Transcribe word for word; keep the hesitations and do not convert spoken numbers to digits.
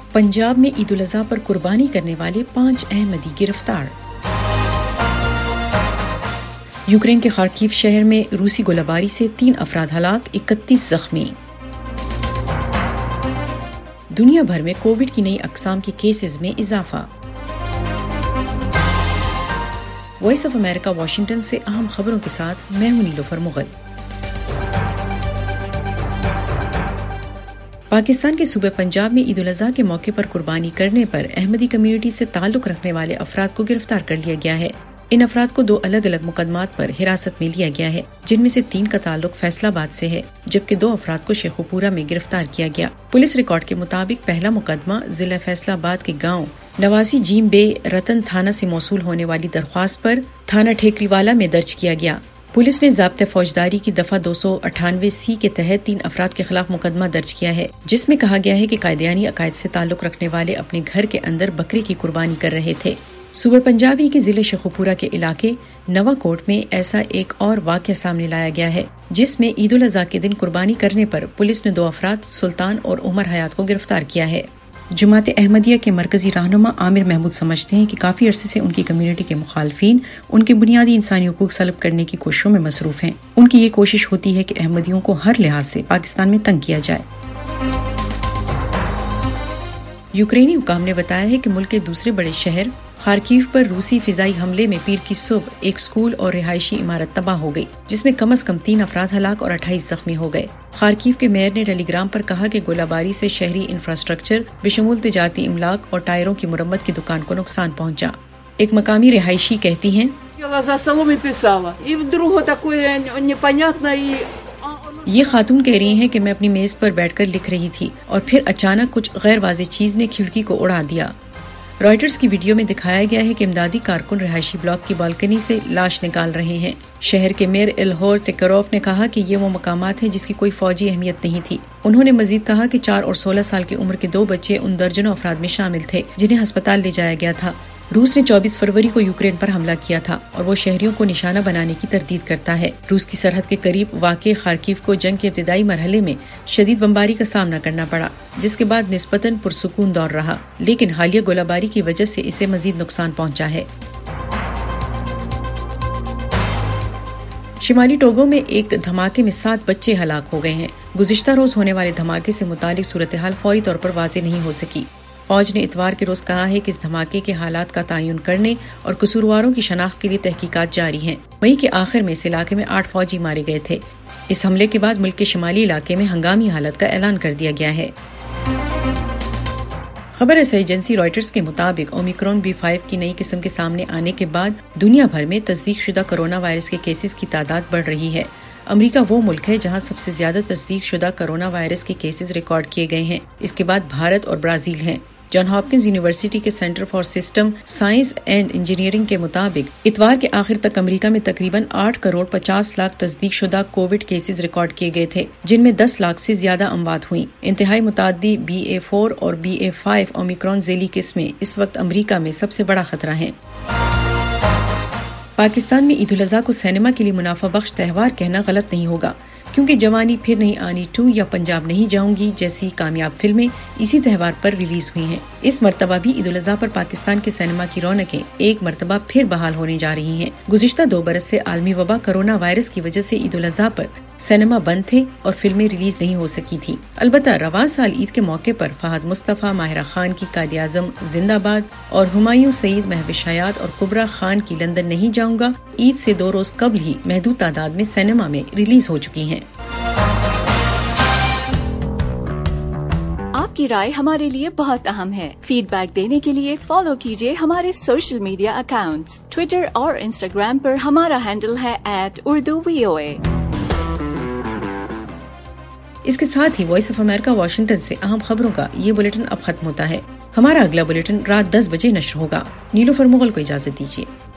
پنجاب میں عید الاضحیٰ پر قربانی کرنے والے پانچ احمدی گرفتار۔ یوکرین کے خارکیو شہر میں روسی گولہ باری سے تین افراد ہلاک، اکتیس زخمی۔ دنیا بھر میں کووڈ کی نئی اقسام کے کیسز میں اضافہ۔ وائس آف امریکہ واشنگٹن سے اہم خبروں کے ساتھ میں ہوں نیلوفر مغل۔ پاکستان کے صوبہ پنجاب میں عید الاضحیٰ کے موقع پر قربانی کرنے پر احمدی کمیونٹی سے تعلق رکھنے والے افراد کو گرفتار کر لیا گیا ہے۔ ان افراد کو دو الگ الگ مقدمات پر حراست میں لیا گیا ہے، جن میں سے تین کا تعلق فیصل آباد سے ہے، جبکہ دو افراد کو شیخوپورہ میں گرفتار کیا گیا۔ پولیس ریکارڈ کے مطابق پہلا مقدمہ ضلع فیصل آباد کے گاؤں نواسی جیم بے رتن تھانہ سے موصول ہونے والی درخواست پر تھانہ ٹھیکری والا میں درج کیا گیا۔ پولیس نے ضابطۂ فوجداری کی دفعہ دو سو اٹھانوے سی کے تحت تین افراد کے خلاف مقدمہ درج کیا ہے، جس میں کہا گیا ہے کہ قادیانی عقائد سے تعلق رکھنے والے اپنے گھر کے اندر بکرے کی قربانی کر رہے تھے۔ صوبہ پنجابی کے ضلع شیخوپورہ کے علاقے نوا کوٹ میں ایسا ایک اور واقعہ سامنے لایا گیا ہے، جس میں عید الاضحیٰ کے دن قربانی کرنے پر پولیس نے دو افراد سلطان اور عمر حیات کو گرفتار کیا ہے۔ جماعت احمدیہ کے مرکزی رہنما عامر محمود سمجھتے ہیں کہ کافی عرصے سے ان کی کمیونٹی کے مخالفین ان کے بنیادی انسانی حقوق سلب کرنے کی کوششوں میں مصروف ہیں۔ ان کی یہ کوشش ہوتی ہے کہ احمدیوں کو ہر لحاظ سے پاکستان میں تنگ کیا جائے۔ یوکرینی حکام نے بتایا ہے کہ ملک کے دوسرے بڑے شہر خارکیو پر روسی فضائی حملے میں پیر کی صبح ایک سکول اور رہائشی عمارت تباہ ہو گئی، جس میں کم از کم تین افراد ہلاک اور اٹھائیس زخمی ہو گئے۔ خارکیو کے میئر نے ٹیلی گرام پر کہا کہ گولہ باری سے شہری انفراسٹرکچر بشمول تجارتی املاک اور ٹائروں کی مرمت کی دکان کو نقصان پہنچا۔ ایک مقامی رہائشی کہتی ہیں، یہ خاتون کہہ رہی ہیں کہ میں اپنی میز پر بیٹھ کر لکھ رہی تھی اور پھر اچانک کچھ غیر واضح چیز نے کھڑکی کو اڑا دیا۔ رائٹرز کی ویڈیو میں دکھایا گیا ہے کہ امدادی کارکن رہائشی بلاک کی بالکنی سے لاش نکال رہے ہیں۔ شہر کے میئر الہور تکروف نے کہا کہ یہ وہ مقامات ہیں جس کی کوئی فوجی اہمیت نہیں تھی۔ انہوں نے مزید کہا کہ چار اور سولہ سال کی عمر کے دو بچے ان درجنوں افراد میں شامل تھے جنہیں ہسپتال لے جایا گیا تھا۔ روس نے چوبیس فروری کو یوکرین پر حملہ کیا تھا اور وہ شہریوں کو نشانہ بنانے کی تردید کرتا ہے۔ روس کی سرحد کے قریب واقع خارکیو کو جنگ کے ابتدائی مرحلے میں شدید بمباری کا سامنا کرنا پڑا، جس کے بعد نسبتاً پرسکون دور رہا، لیکن حالیہ گولہ باری کی وجہ سے اسے مزید نقصان پہنچا ہے۔ شمالی ٹوگو میں ایک دھماکے میں سات بچے ہلاک ہو گئے ہیں۔ گزشتہ روز ہونے والے دھماکے سے متعلق صورتحال فوری طور پر واضح نہیں ہو سکی۔ فوج نے اتوار کے روز کہا ہے کہ اس دھماکے کے حالات کا تعین کرنے اور قصورواروں کی شناخت کے لیے تحقیقات جاری ہیں۔ مئی کے آخر میں اس علاقے میں آٹھ فوجی مارے گئے تھے۔ اس حملے کے بعد ملک کے شمالی علاقے میں ہنگامی حالت کا اعلان کر دیا گیا ہے۔ خبر رساں ایجنسی رائٹرز کے مطابق اومیکرون بی فائیو کی نئی قسم کے سامنے آنے کے بعد دنیا بھر میں تصدیق شدہ کرونا وائرس کے کیسز کی تعداد بڑھ رہی ہے۔ امریکہ وہ ملک ہے جہاں سب سے زیادہ تصدیق شدہ کرونا وائرس کے کیسز ریکارڈ کیے گئے ہیں۔ اس کے بعد بھارت اور برازیل ہیں۔ جان ہاپکنز یونیورسٹی کے centre for system science and engineering کے مطابق اتوار کے آخر تک امریکہ میں تقریباً آٹھ کروڑ پچاس لاکھ تصدیق شدہ کووڈ کیسز ریکارڈ کیے گئے تھے، جن میں دس لاکھ سے زیادہ اموات ہوئیں۔ انتہائی متعدی بی اے فور اور بی اے فائیو اومیکرون ذیلی قسمیں اس وقت امریکہ میں سب سے بڑا خطرہ ہیں۔ پاکستان میں عید الاضحیٰ کو سینما کے لیے منافع بخش تہوار کہنا غلط نہیں ہوگا، کیونکہ جوانی پھر نہیں آنی ٹو یا پنجاب نہیں جاؤں گی جیسی کامیاب فلمیں اسی تہوار پر ریلیز ہوئی ہیں۔ اس مرتبہ بھی عید الاضحیٰ پر پاکستان کے سینما کی رونقیں ایک مرتبہ پھر بحال ہونے جا رہی ہیں۔ گزشتہ دو برس سے عالمی وبا کرونا وائرس کی وجہ سے عید الاضحیٰ پر سینما بند تھے اور فلمیں ریلیز نہیں ہو سکی تھی۔ البتہ رواں سال عید کے موقع پر فہد مصطفیٰ، ماہرہ خان کی قائد اعظم زندہ باد اور ہمایوں سعید، مہوش حیات اور کبرا خان کی لندن نہیں جاؤں گا عید سے دو روز قبل ہی محدود تعداد میں سینما میں ریلیز ہو چکی ہیں۔ آپ کی رائے ہمارے لیے بہت اہم ہے۔ فیڈ بیک دینے کے لیے فالو کیجیے ہمارے سوشل میڈیا اکاؤنٹس۔ ٹویٹر اور انسٹاگرام پر ہمارا ہینڈل ہے ایٹ اردو وی او اے۔ اس کے ساتھ ہی وائس آف امریکہ واشنگٹن سے اہم خبروں کا یہ بلیٹن اب ختم ہوتا ہے۔ ہمارا اگلا بلیٹن رات دس بجے نشر ہوگا۔ نیلوفر مغل کو اجازت دیجیے۔